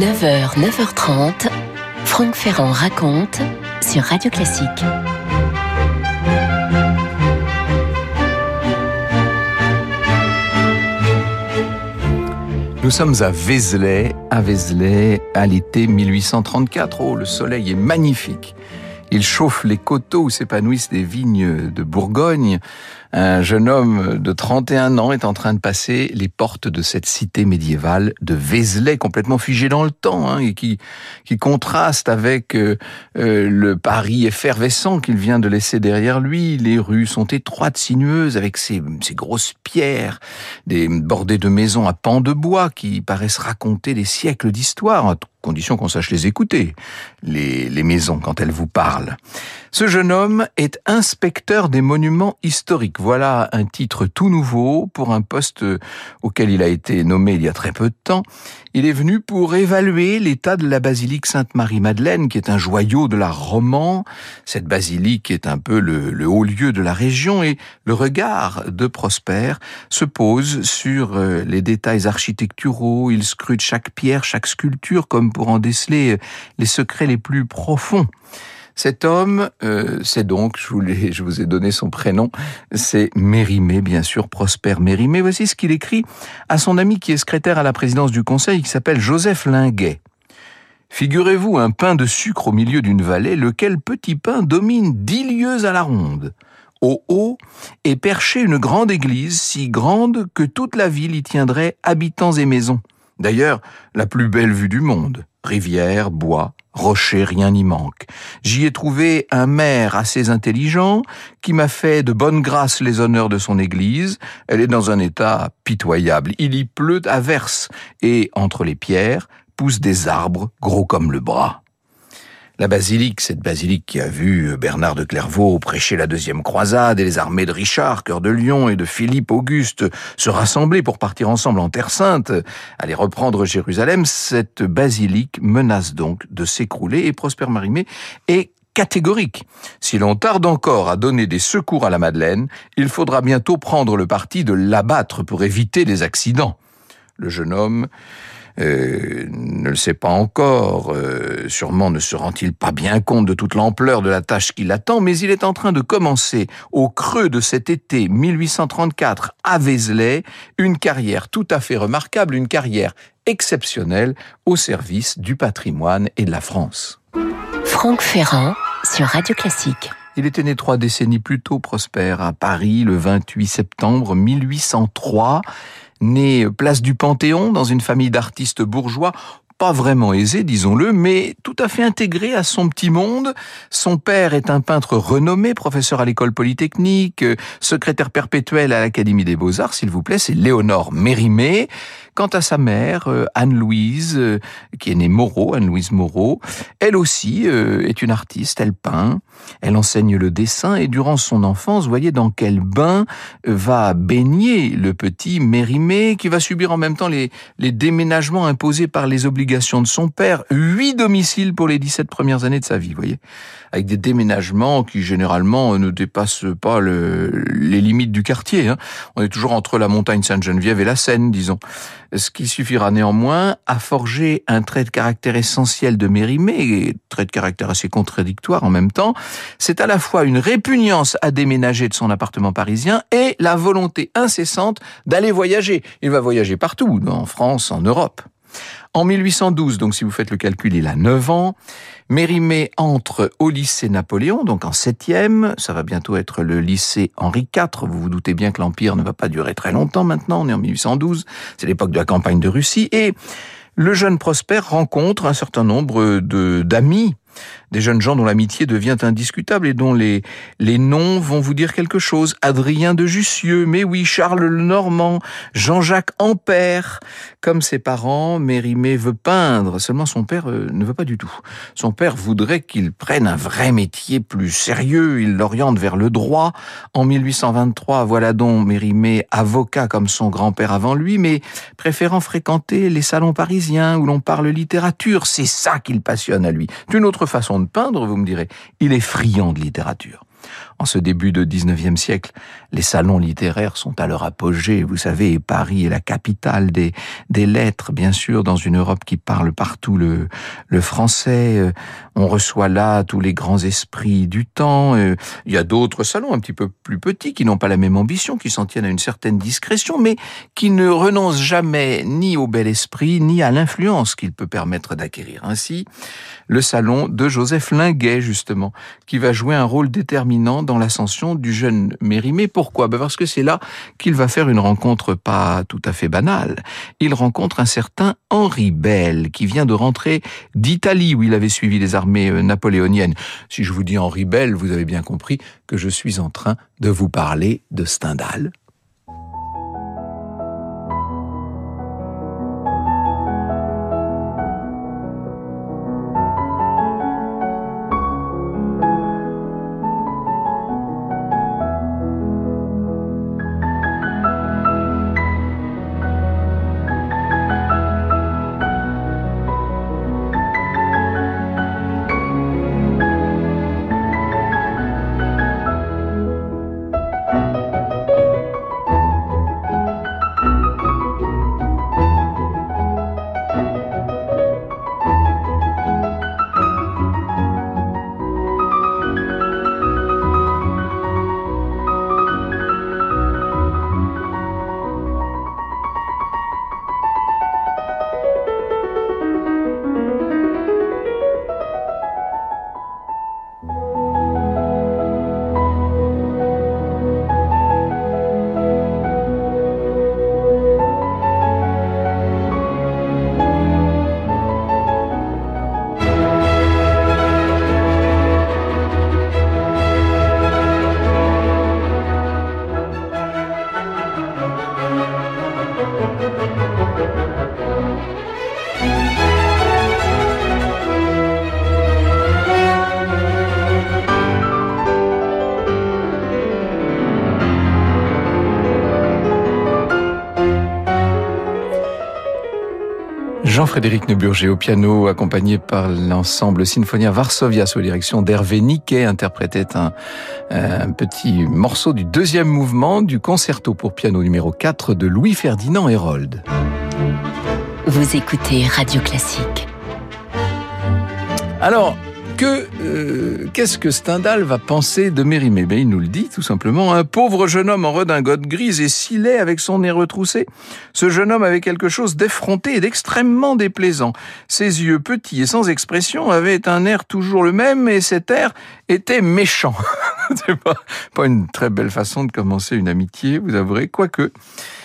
9h, 9h30, Franck Ferrand raconte sur Radio Classique. Nous sommes à Vézelay, à l'été 1834. Oh, le soleil est magnifique. Il chauffe les coteaux où s'épanouissent des vignes de Bourgogne. Un jeune homme de 31 ans est en train de passer les portes de cette cité médiévale de Vézelay, complètement figée dans le temps, et qui contraste avec le Paris effervescent qu'il vient de laisser derrière lui. Les rues sont étroites, sinueuses, avec ces grosses pierres, bordées de maisons à pans de bois qui paraissent raconter des siècles d'histoire, à condition qu'on sache les écouter, les maisons, quand elles vous parlent. Ce jeune homme est inspecteur des monuments historiques. Voilà un titre tout nouveau pour un poste auquel il a été nommé il y a très peu de temps. Il est venu pour évaluer l'état de la basilique Sainte-Marie-Madeleine, qui est un joyau de l'art roman. Cette basilique est un peu le haut lieu de la région, et le regard de Prosper se pose sur les détails architecturaux. Il scrute chaque pierre, chaque sculpture, comme pour en déceler les secrets les plus profonds. Cet homme, c'est donc, je vous ai donné son prénom, c'est Mérimée, bien sûr, Prosper Mérimée. Voici ce qu'il écrit à son ami qui est secrétaire à la présidence du conseil, qui s'appelle Joseph Linguet. Figurez-vous un pain de sucre au milieu d'une vallée, lequel petit pain domine 10 lieues à la ronde. Au haut est perchée une grande église, si grande que toute la ville y tiendrait habitants et maisons. D'ailleurs, la plus belle vue du monde. Rivière, bois, rochers, rien n'y manque. J'y ai trouvé un maire assez intelligent qui m'a fait de bonne grâce les honneurs de son église. Elle est dans un état pitoyable. Il y pleut à verse et entre les pierres poussent des arbres gros comme le bras. La basilique, cette basilique qui a vu Bernard de Clairvaux prêcher la deuxième croisade et les armées de Richard, Cœur de Lion et de Philippe Auguste se rassembler pour partir ensemble en Terre Sainte, aller reprendre Jérusalem, cette basilique menace donc de s'écrouler, et Prosper Mérimée est catégorique. Si l'on tarde encore à donner des secours à la Madeleine, il faudra bientôt prendre le parti de l'abattre pour éviter des accidents. Le jeune homme ne le sait pas encore, sûrement ne se rend-il pas bien compte de toute l'ampleur de la tâche qui l'attend, mais il est en train de commencer, au creux de cet été 1834 à Vézelay, une carrière tout à fait remarquable, une carrière exceptionnelle au service du patrimoine et de la France. Franck Ferrand sur Radio Classique. Il était né 3 décennies plus tôt, Prosper, à Paris, le 28 septembre 1803. Né place du Panthéon, dans une famille d'artistes bourgeois, pas vraiment aisés, disons-le, mais tout à fait intégrés à son petit monde. Son père est un peintre renommé, professeur à l'école polytechnique, secrétaire perpétuel à l'Académie des Beaux-Arts, s'il vous plaît, c'est Léonore Mérimée. Quant à sa mère, Anne-Louise, qui est née Moreau, Anne-Louise Moreau, elle aussi est une artiste, elle peint, elle enseigne le dessin, et durant son enfance, voyez dans quel bain va baigner le petit Mérimée, qui va subir en même temps les déménagements imposés par les obligations de son père. 8 domiciles pour les 17 premières années de sa vie, voyez, avec des déménagements qui généralement ne dépassent pas les limites du quartier. On est toujours entre la montagne Sainte-Geneviève et la Seine, disons. Ce qui suffira néanmoins à forger un trait de caractère essentiel de Mérimée, et trait de caractère assez contradictoire en même temps. C'est à la fois une répugnance à déménager de son appartement parisien et la volonté incessante d'aller voyager. Il va voyager partout, en France, en Europe. En 1812, donc si vous faites le calcul, il a 9 ans, Mérimée entre au lycée Napoléon, donc en 7e, ça va bientôt être le lycée Henri IV, vous vous doutez bien que l'Empire ne va pas durer très longtemps maintenant, on est en 1812, c'est l'époque de la campagne de Russie, et le jeune Prosper rencontre un certain nombre d'amis, des jeunes gens dont l'amitié devient indiscutable et dont les noms vont vous dire quelque chose. Adrien de Jussieu, mais oui, Charles le Normand, Jean-Jacques Ampère. Comme ses parents, Mérimée veut peindre, seulement son père ne veut pas du tout. Son père voudrait qu'il prenne un vrai métier plus sérieux, il l'oriente vers le droit. En 1823, voilà donc Mérimée, avocat comme son grand-père avant lui, mais préférant fréquenter les salons parisiens où l'on parle littérature. C'est ça qui le passionne à lui. D'une autre façon de peindre, vous me direz, il est friand de littérature. En ce début de 19e siècle, les salons littéraires sont à leur apogée. Vous savez, Paris est la capitale des lettres, bien sûr, dans une Europe qui parle partout le français. On reçoit là tous les grands esprits du temps. Il y a d'autres salons un petit peu plus petits qui n'ont pas la même ambition, qui s'en tiennent à une certaine discrétion, mais qui ne renoncent jamais ni au bel esprit, ni à l'influence qu'il peut permettre d'acquérir. Ainsi, le salon de Joseph Linguet, justement, qui va jouer un rôle déterminant dans l'ascension du jeune Mérimée. Pourquoi ? Parce que c'est là qu'il va faire une rencontre pas tout à fait banale. Il rencontre un certain Henri Belle, qui vient de rentrer d'Italie, où il avait suivi les armées napoléoniennes. Si je vous dis Henri Belle, vous avez bien compris que je suis en train de vous parler de Stendhal. Jean-Frédéric Neuburger au piano, accompagné par l'ensemble Sinfonia Varsovia sous la direction d'Hervé Niquet, interprétait un petit morceau du deuxième mouvement du concerto pour piano numéro 4 de Louis-Ferdinand Hérold. Vous écoutez Radio Classique. Alors, qu'est-ce que Stendhal va penser de Mérimée ? Il nous le dit tout simplement. Un pauvre jeune homme en redingote grise et si laid avec son nez retroussé. Ce jeune homme avait quelque chose d'effronté et d'extrêmement déplaisant. Ses yeux petits et sans expression avaient un air toujours le même et cet air était méchant. C'est pas une très belle façon de commencer une amitié, vous avouerez, quoique.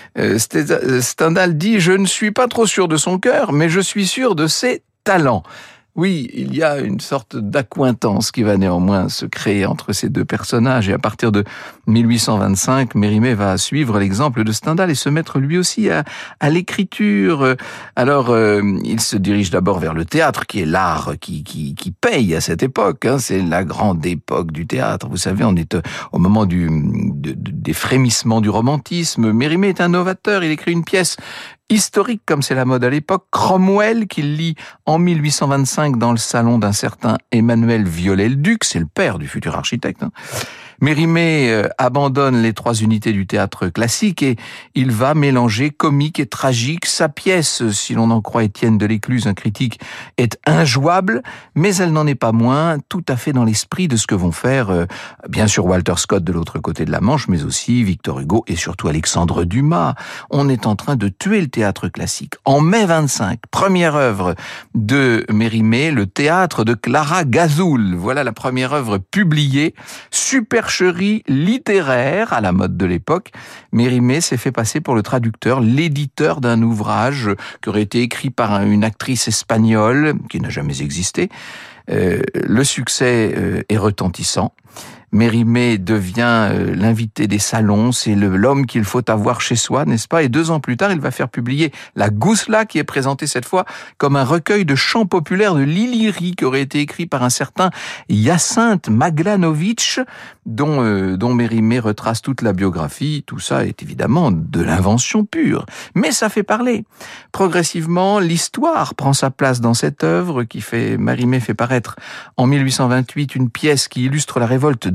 Stendhal dit « Je ne suis pas trop sûr de son cœur, mais je suis sûr de ses talents ». Oui, il y a une sorte d'accointance qui va néanmoins se créer entre ces deux personnages. Et à partir de 1825, Mérimée va suivre l'exemple de Stendhal et se mettre lui aussi à l'écriture. Alors, il se dirige d'abord vers le théâtre, qui est l'art qui paye à cette époque. C'est la grande époque du théâtre. Vous savez, on est au moment des frémissements du romantisme. Mérimée est un novateur. Il écrit une pièce historique, comme c'est la mode à l'époque, Cromwell, qu'il lit en 1825 dans le salon d'un certain Emmanuel Viollet-le-Duc, c'est le père du futur architecte. Mérimée abandonne les trois unités du théâtre classique et il va mélanger comique et tragique. Sa pièce, si l'on en croit Étienne Delécluze, un critique, est injouable, mais elle n'en est pas moins tout à fait dans l'esprit de ce que vont faire, bien sûr, Walter Scott de l'autre côté de la Manche, mais aussi Victor Hugo et surtout Alexandre Dumas. On est en train de tuer le théâtre classique. En mai 25, première œuvre de Mérimée, le théâtre de Clara Gazzoul. Voilà la première œuvre publiée, supercherie littéraire à la mode de l'époque. Mérimée s'est fait passer pour le traducteur, l'éditeur d'un ouvrage qui aurait été écrit par une actrice espagnole qui n'a jamais existé. Le succès est retentissant. Mérimée devient l'invité des salons, c'est l'homme qu'il faut avoir chez soi, n'est-ce pas ? Et 2 ans plus tard, il va faire publier La Gousla, qui est présentée cette fois comme un recueil de chants populaires de l'Illyrie, qui aurait été écrit par un certain Hyacinthe Maglanovitch, dont Mérimée retrace toute la biographie. Tout ça est évidemment de l'invention pure, mais ça fait parler. Progressivement, l'histoire prend sa place dans cette œuvre Mérimée fait paraître en 1828 une pièce qui illustre la révolte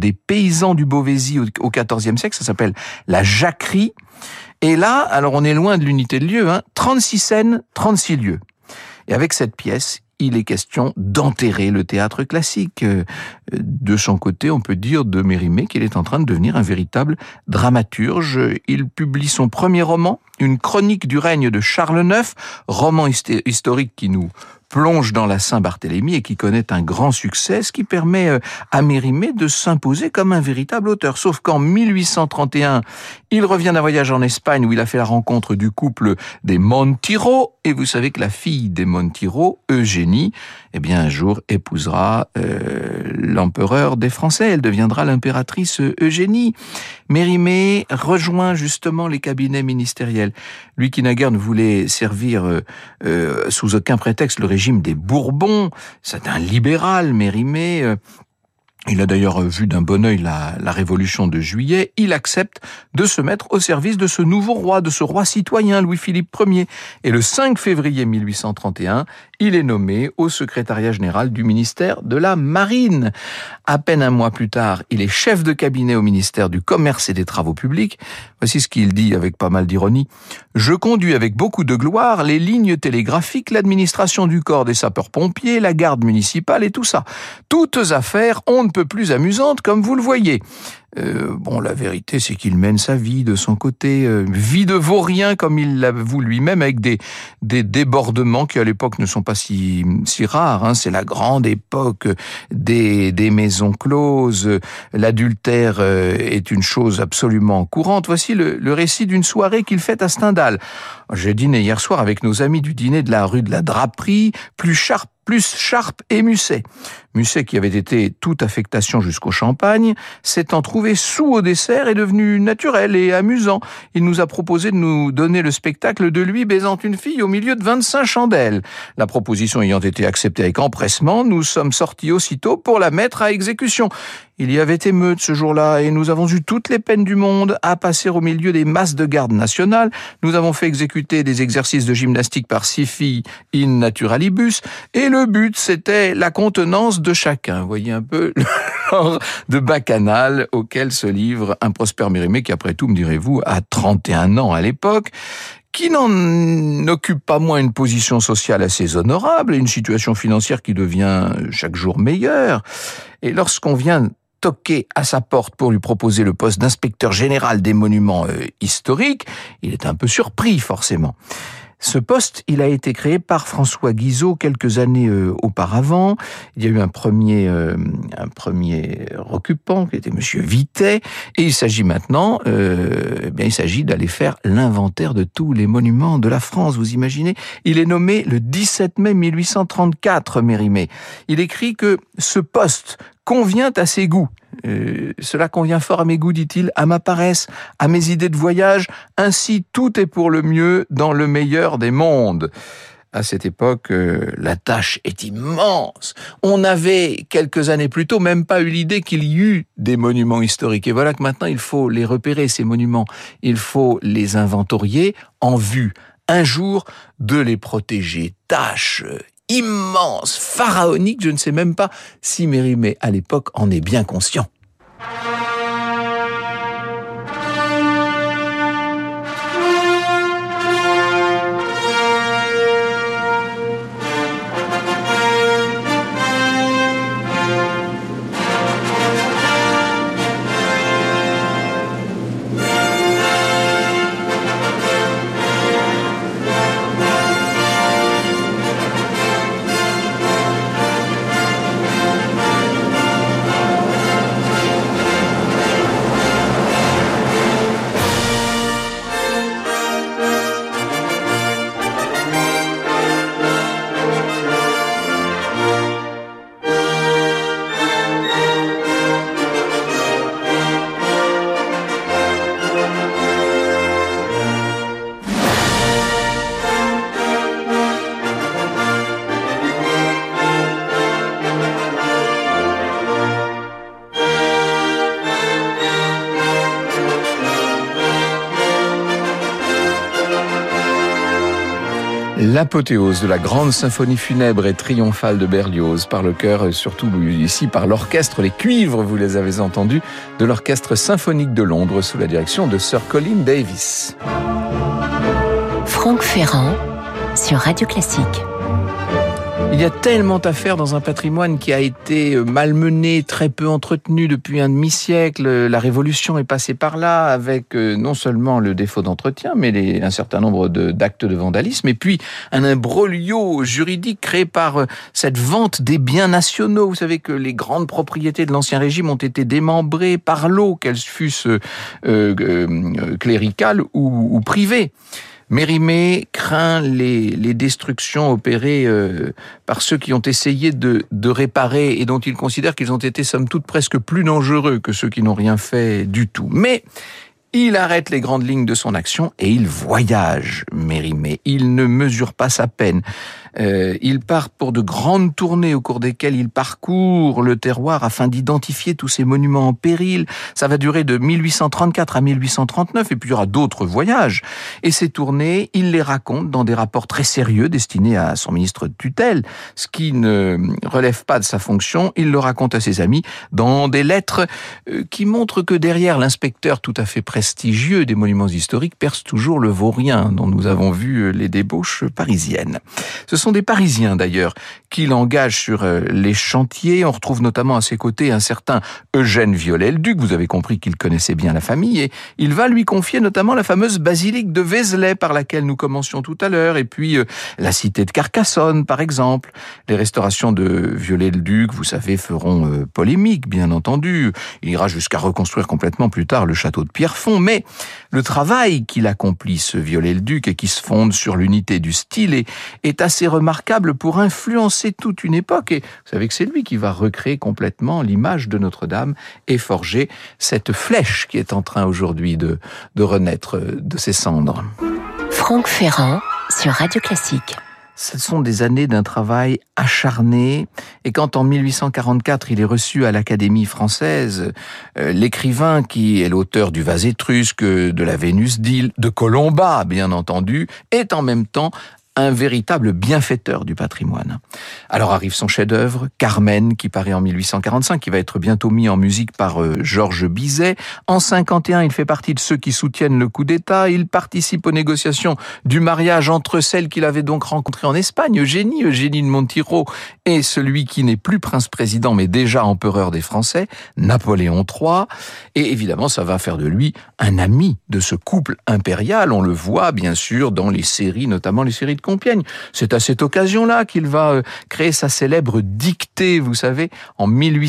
des paysans du Beauvaisis au XIVe siècle, ça s'appelle la jacquerie. Et là, alors on est loin de l'unité de lieu, 36 scènes, 36 lieux. Et avec cette pièce, il est question d'enterrer le théâtre classique. De son côté, on peut dire de Mérimée qu'il est en train de devenir un véritable dramaturge. Il publie son premier roman, une chronique du règne de Charles IX, roman historique qui nous plonge dans la Saint-Barthélemy et qui connaît un grand succès, ce qui permet à Mérimée de s'imposer comme un véritable auteur. Sauf qu'en 1831, il revient d'un voyage en Espagne où il a fait la rencontre du couple des Montiro, et vous savez que la fille des Montiro, Eugénie, eh bien un jour épousera l'empereur des Français, elle deviendra l'impératrice Eugénie. Mérimée rejoint justement les cabinets ministériels. Lui qui naguère ne voulait servir sous aucun prétexte le régime des Bourbons, c'est un libéral, Mérimée. Il a d'ailleurs vu d'un bon œil la Révolution de Juillet. Il accepte de se mettre au service de ce nouveau roi, de ce roi citoyen, Louis-Philippe Ier. Et le 5 février 1831, il est nommé au secrétariat général du ministère de la Marine. À peine un mois plus tard, il est chef de cabinet au ministère du Commerce et des Travaux publics. Voici ce qu'il dit avec pas mal d'ironie. « Je conduis avec beaucoup de gloire les lignes télégraphiques, l'administration du corps des sapeurs-pompiers, la garde municipale et tout ça. Toutes affaires, on ne peut plus amusantes comme vous le voyez. » Bon, la vérité, c'est qu'il mène sa vie de son côté, vie de vaurien comme il l'avoue lui-même, avec des débordements qui à l'époque ne sont pas si rares. C'est la grande époque des maisons closes. L'adultère est une chose absolument courante. Voici le récit d'une soirée qu'il fait à Stendhal. J'ai dîné hier soir avec nos amis du dîner de la rue de la Draperie, plus Sharp et Musset. Musset, qui avait été toute affectation jusqu'au champagne, s'étant trouvé sous au dessert, est devenu naturel et amusant. Il nous a proposé de nous donner le spectacle de lui baisant une fille au milieu de 25 chandelles. La proposition ayant été acceptée avec empressement, nous sommes sortis aussitôt pour la mettre à exécution. Il y avait émeute ce jour-là et nous avons eu toutes les peines du monde à passer au milieu des masses de garde nationale. Nous avons fait exécuter des exercices de gymnastique par 6 filles in naturalibus et le but c'était la contenance de chacun. Vous voyez un peu le genre de bacchanal auquel se livre un Prosper Mérimée qui après tout, me direz-vous, a 31 ans à l'époque, qui n'en occupe pas moins une position sociale assez honorable et une situation financière qui devient chaque jour meilleure. Et lorsqu'on vient toquer à sa porte pour lui proposer le poste d'inspecteur général des monuments historiques, il est un peu surpris forcément. Ce poste, il a été créé par François Guizot quelques années auparavant. Il y a eu un premier occupant qui était Monsieur Vitet, et il s'agit maintenant, il s'agit d'aller faire l'inventaire de tous les monuments de la France. Vous imaginez ? Il est nommé le 17 mai 1834, Mérimée. Il écrit que ce poste convient à ses goûts. Cela convient fort à mes goûts, dit-il, à ma paresse, à mes idées de voyage. Ainsi, tout est pour le mieux dans le meilleur des mondes. À cette époque, la tâche est immense. On n'avait, quelques années plus tôt, même pas eu l'idée qu'il y eut des monuments historiques. Et voilà que maintenant, il faut les repérer, ces monuments. Il faut les inventorier en vue, un jour, de les protéger. Tâche immense, pharaonique, je ne sais même pas si Mérimée, à l'époque, en est bien conscient. L'apothéose de la grande symphonie funèbre et triomphale de Berlioz par le chœur, surtout ici par l'orchestre, les cuivres, vous les avez entendus, de l'Orchestre symphonique de Londres sous la direction de Sir Colin Davis. Franck Ferrand sur Radio Classique. Il y a tellement à faire dans un patrimoine qui a été malmené, très peu entretenu depuis un demi-siècle. La Révolution est passée par là avec non seulement le défaut d'entretien, mais un certain nombre d'actes de vandalisme, et puis un imbroglio juridique créé par cette vente des biens nationaux. Vous savez que les grandes propriétés de l'Ancien Régime ont été démembrées par l'eau, qu'elles fussent cléricales ou privées. Mérimée craint les destructions opérées par ceux qui ont essayé de réparer et dont il considère qu'ils ont été somme toute presque plus dangereux que ceux qui n'ont rien fait du tout. Mais il arrête les grandes lignes de son action et il voyage, Mérimée. Il ne mesure pas sa peine. Il part pour de grandes tournées au cours desquelles il parcourt le terroir afin d'identifier tous ces monuments en péril. Ça va durer de 1834 à 1839 et puis il y aura d'autres voyages. Et ces tournées, il les raconte dans des rapports très sérieux destinés à son ministre de tutelle. Ce qui ne relève pas de sa fonction, il le raconte à ses amis dans des lettres qui montrent que derrière l'inspecteur tout à fait prestigieux des monuments historiques perce toujours le vaurien dont nous avons vu les débauches parisiennes. Ce sont des Parisiens d'ailleurs qui l'engagent sur les chantiers. On retrouve notamment à ses côtés un certain Eugène Viollet-le-Duc. Vous avez compris qu'il connaissait bien la famille et il va lui confier notamment la fameuse basilique de Vézelay par laquelle nous commencions tout à l'heure et puis la cité de Carcassonne par exemple. Les restaurations de Viollet-le-Duc, vous savez, feront polémique bien entendu. Il ira jusqu'à reconstruire complètement plus tard le château de Pierrefonds, mais le travail qu'il accomplit, ce Viollet-le-Duc, et qui se fonde sur l'unité du style, est assez remarquable pour influencer toute une époque. Et vous savez que c'est lui qui va recréer complètement l'image de Notre-Dame et forger cette flèche qui est en train aujourd'hui de renaître de ses cendres. Franck Ferrand sur Radio Classique. Ce sont des années d'un travail acharné, et quand en 1844 il est reçu à l'Académie française, l'écrivain qui est l'auteur du Vase étrusque, de la Vénus d'Île, de Colomba bien entendu, est en même temps un véritable bienfaiteur du patrimoine. Alors arrive son chef-d'œuvre, Carmen, qui paraît en 1845, qui va être bientôt mis en musique par Georges Bizet. En 51, il fait partie de ceux qui soutiennent le coup d'État. Il participe aux négociations du mariage entre celle qu'il avait donc rencontrée en Espagne, Eugénie de Montijo, et celui qui n'est plus prince-président, mais déjà empereur des Français, Napoléon III. Et évidemment, ça va faire de lui un ami de ce couple impérial. On le voit, bien sûr, dans les séries, notamment les séries de Compiègne. C'est à cette occasion-là qu'il va créer sa célèbre dictée, vous savez, en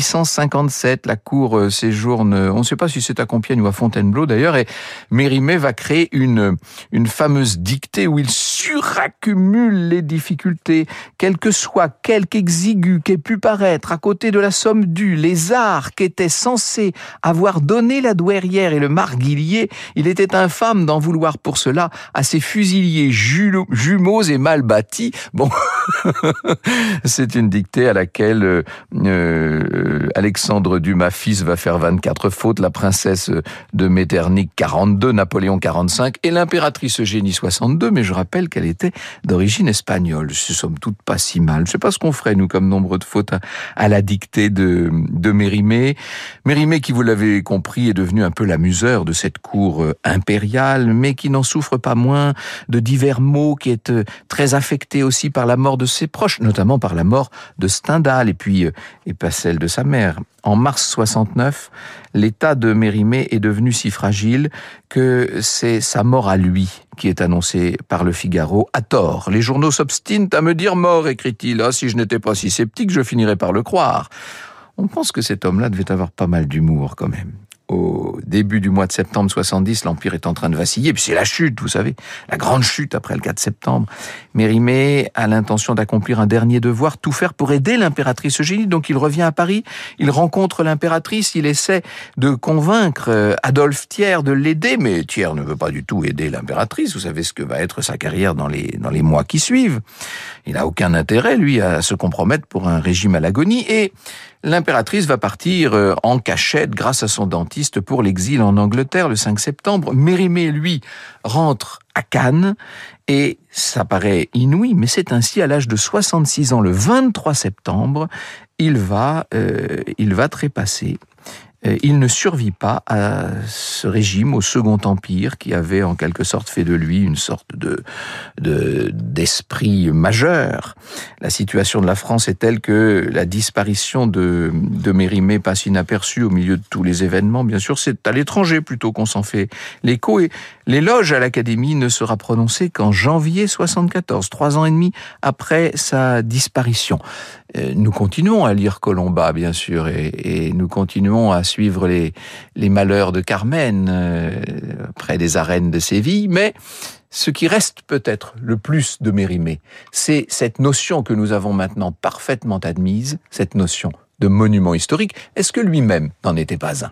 1857. La cour séjourne, on ne sait pas si c'est à Compiègne ou à Fontainebleau d'ailleurs, et Mérimée va créer une fameuse dictée où il suraccumule les difficultés, quel que soit quelque exigu qu'ait pu paraître à côté de la somme due, les arts qu'étaient censés avoir donné la douairière et le marguillier, il était infâme d'en vouloir pour cela à ces fusiliers jumeaux et mal bâtis. Bon, c'est une dictée à laquelle Alexandre Dumas fils va faire 24 fautes, la princesse de Metternich 42, Napoléon 45 et l'impératrice Eugénie 62, mais je rappelle qu'elle était d'origine espagnole. Ce somme toute pas si mal. Je ne sais pas ce qu'on ferait, nous, comme nombre de fautes à la dictée de Mérimée. Mérimée, qui, vous l'avez compris, est devenu un peu l'amuseur de cette cour impériale, mais qui n'en souffre pas moins de divers maux, qui est très affecté aussi par la mort de ses proches, notamment par la mort de Stendhal et pas celle de sa mère. En mars 69, l'état de Mérimée est devenu si fragile que c'est sa mort à lui qui est annoncée par le Figaro à tort. Les journaux s'obstinent à me dire mort, écrit-il. Ah, si je n'étais pas si sceptique, je finirais par le croire. On pense que cet homme-là devait avoir pas mal d'humour quand même. Au début du mois de septembre 70, l'Empire est en train de vaciller, puis c'est la chute, vous savez, la grande chute après le 4 septembre. Mérimée a l'intention d'accomplir un dernier devoir, tout faire pour aider l'impératrice Eugénie, donc il revient à Paris, il rencontre l'impératrice, il essaie de convaincre Adolphe Thiers de l'aider, mais Thiers ne veut pas du tout aider l'impératrice, vous savez ce que va être sa carrière dans les mois qui suivent. Il n'a aucun intérêt, lui, à se compromettre pour un régime à l'agonie, et l'impératrice va partir en cachette grâce à son dentiste pour l'exil en Angleterre le 5 septembre. Mérimée, lui, rentre à Cannes et ça paraît inouï, mais c'est ainsi à l'âge de 66 ans, le 23 septembre, il va trépasser. Il ne survit pas à ce régime, au Second Empire, qui avait en quelque sorte fait de lui une sorte d'esprit majeur. La situation de la France est telle que la disparition de Mérimée passe inaperçue au milieu de tous les événements. Bien sûr, c'est à l'étranger plutôt qu'on s'en fait l'écho. Et l'éloge à l'Académie ne sera prononcé qu'en janvier 74, 3 ans et demi après sa disparition. Nous continuons à lire Colomba, bien sûr, et nous continuons à suivre les malheurs de Carmen près des arènes de Séville, mais ce qui reste peut-être le plus de Mérimée, c'est cette notion que nous avons maintenant parfaitement admise, cette notion de monument historique. Est-ce que lui-même n'en était pas un ?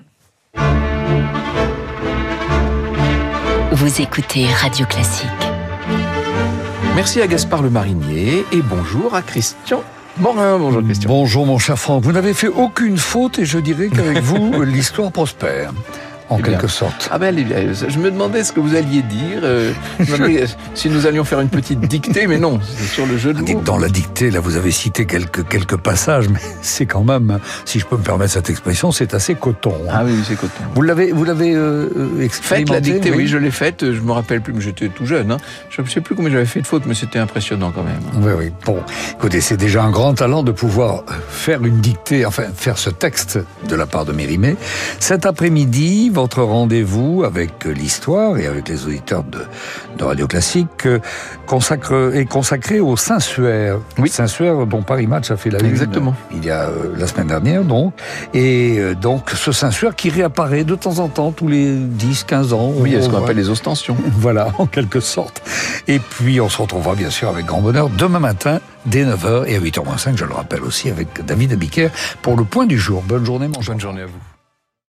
Vous écoutez Radio Classique. Merci à Gaspard Le Marinier et bonjour à Christian Morin. Bonjour Christian. Bonjour mon cher Franck, vous n'avez fait aucune faute et je dirais qu'avec vous, l'histoire prospère. En quelque sorte. Ah ben, je me demandais ce que vous alliez dire. Je me demandais si nous allions faire une petite dictée, mais non, c'est sur le jeu de mots. Dans la dictée, là, vous avez cité quelques passages, mais c'est quand même, si je peux me permettre cette expression, c'est assez coton. Hein. Ah oui, c'est coton. Vous l'avez expérimenté? Faites la dictée, oui, je l'ai faite. Je me rappelle plus, mais j'étais tout jeune. Hein. Je ne sais plus combien j'avais fait de fautes, mais c'était impressionnant quand même. Oui. Bon, écoutez, c'est déjà un grand talent de pouvoir faire une dictée, enfin, faire ce texte de la part de Mérimée. Cet après-midi, votre rendez-vous avec l'histoire et avec les auditeurs de Radio Classique est consacré au Saint-Suaire. Oui. Saint-Suaire dont Paris Match a fait la une. Exactement. Il y a la semaine dernière, donc. Et donc, ce Saint-Suaire qui réapparaît de temps en temps, tous les 10-15 ans. Oui, il y a ce qu'on appelle les ostensions. Voilà, en quelque sorte. Et puis, on se retrouvera bien sûr avec grand bonheur demain matin, dès 9h et à 8h-5, je le rappelle aussi, avec David Abiker pour le point du jour. Bonne journée, mon cher. Bonne journée à vous.